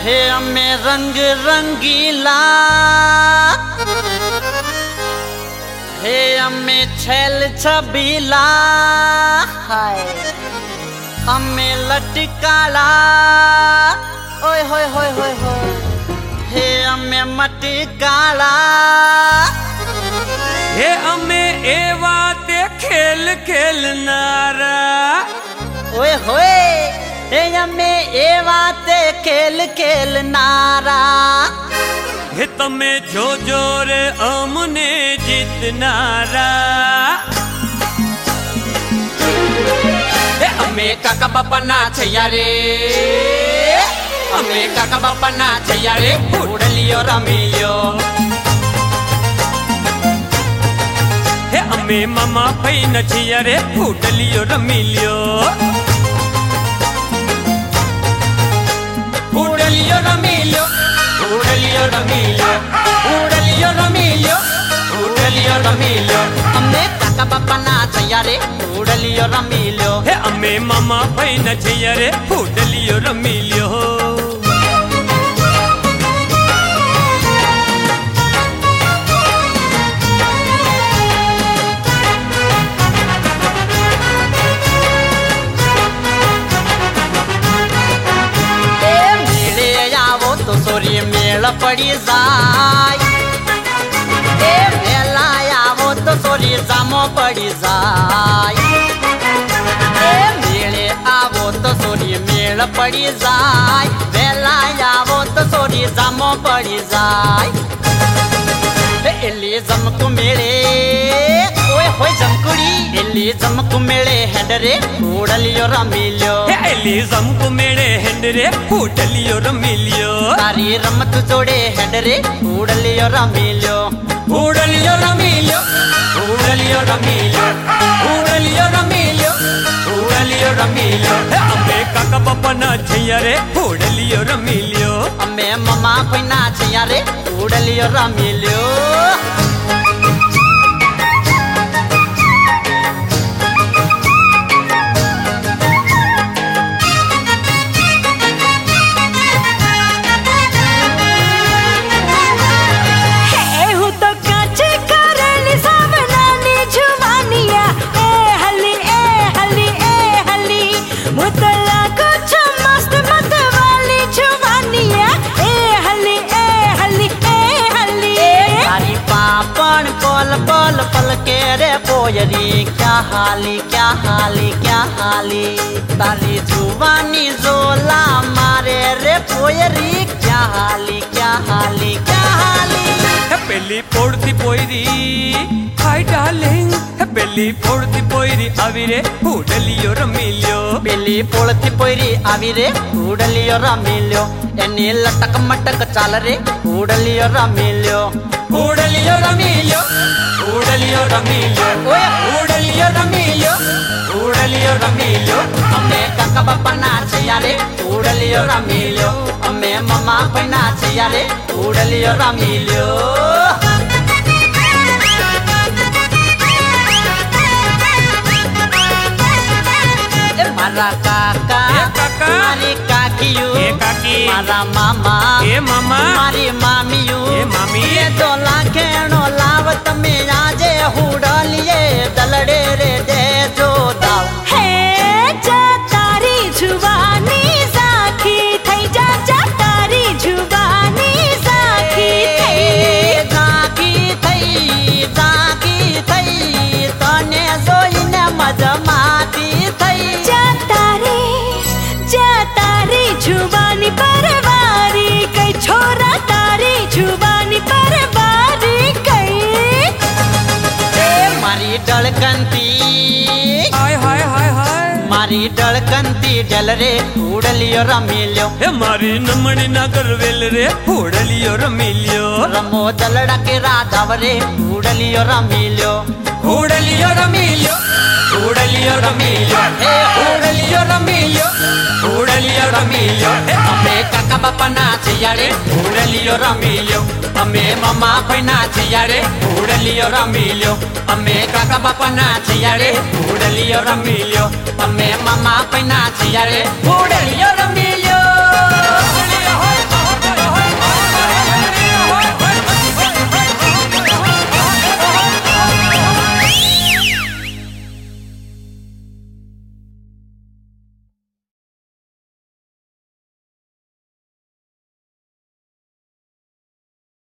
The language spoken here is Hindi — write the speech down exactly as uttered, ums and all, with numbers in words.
हे अम्मे रंग रंगीला, हे अम्मे छैल छबीला, हाय अम्मे लटकाला, ओए होए होए होए होए, हे अम्मे मटकाला, हे अम्मे एवा ते खेल खेलनारा, ओए होए हे अम्मे एवा ते खेल खेलनारा, हे तमे जो जोर अमने जितनारा। हे अम्मे काका बापा नाचैया रे, अम्मे काका बापा नाचैया रे, उड़लियो रमिलियो। हे अम्मे मामा भाई नचिया रे, उड़लियो रमिलियो। उड़लियो रमिलियो, उड़लियो रमिलियो, उड़लियो रमिलियो, उड़लियो रमिलियो। अम्मे काका बापा नाचैया रे, उड़लियो रमिलियो। हे अम्मे मामा भाई नचिया रे, उड़लियो रमिलियो। सोरी मेल पड़ी जाय, ए मेला आवो तो सोरी जामो पड़ी जाय, ए मेले आवो तो सोरी मेल पड़ी जाय, मेला आवो तो सोरी जामो पड़ी जाय। एली जमकु मेले, ओए होए जमकुड़ी, एली जमकु मेले हेडरे, उड़लियो रमिलियो। एली जमकु मेले हेडरे, उड़लियो रमिलियो। तारी रमत जोड़े हेडरे, उड़लियो रमिलियो। उड़लियो रमिलियो, उड़लियो रमिलियो, उड़लियो रमिलियो, उड़लियो रमिलियो। अम्मे काका बापा नाचैया रे, उड़लियो रमिलियो। अम्मे मम्मा कोई नाचैया रे, उड़लियो रमिलियो। पल पल के रे पोयरी, क्या हाली क्या हाली क्या हाली, तारी जुबानी जोला मारे रे पोयरी, क्या हाली क्या हाली क्या हाली। पेली पोड़ती पोयरी, हाय डार्लिंग, पेली पोड़ती पोयरी आवी रे, उड़लियो रमिलियो। पेली पोड़ती पोयरी आवी रे, उड़लियो रमिलियो। एनी लटक मटक चाल रे, उड़लियो रमिलियो। उड़लियो रमिलियो, उड़लियो रमिलियो, ओए उड़लियो रमिलियो, उड़लियो रमिलियो। अम्मे काका बापा नाचैया रे, उड़लियो रमिलियो। अम्मे मम्मा कोई नाचैया रे, उड़लियो रमिलियो। मारा काका, काका, मारी काकीयू, काकी, मारा मामा, ए मामा, मारी मामीयू, ए मामी। ये दो लाखेणो लावत में आजे हुड़लिए, दलड़े रे दे जो दाव। हे जा तारी जुबानी साखी थई, जा जा तारी जुबानी साखी थई, जाकी थई जाकी थई, तने जोઈને मजमाती थई। जा तारी जा तारी जुबानी परवारी कई, छोरा तारी जुबानी परवारी कई। मारी डलकंती, हाय हाय हाय हाय, मारी डलकंती डल रे, उड़लियो रमिलियो। हे मारी नमणी नगर वेल रे, उड़लियो रमिलियो। रमो दलड़ा के राधाव रे, उड़लियो रमिलियो। उड़लियो रमिलियो, उड़लियो रमिलियो, हे उड़लियो रमिलियो, उड़लियो रमिलियो। अम्मे काका बापा नाचैया रे, उड़लियो रमिलियो। अम्मे मम्मा भाई नाचैया रे, उड़लियो रमिलियो। अम्मे काका बापा नाचैया रे, उड़लियो रमिलियो। अम्मे मम्मा कोई नाचैया रे, उड़लियो रमिलियो।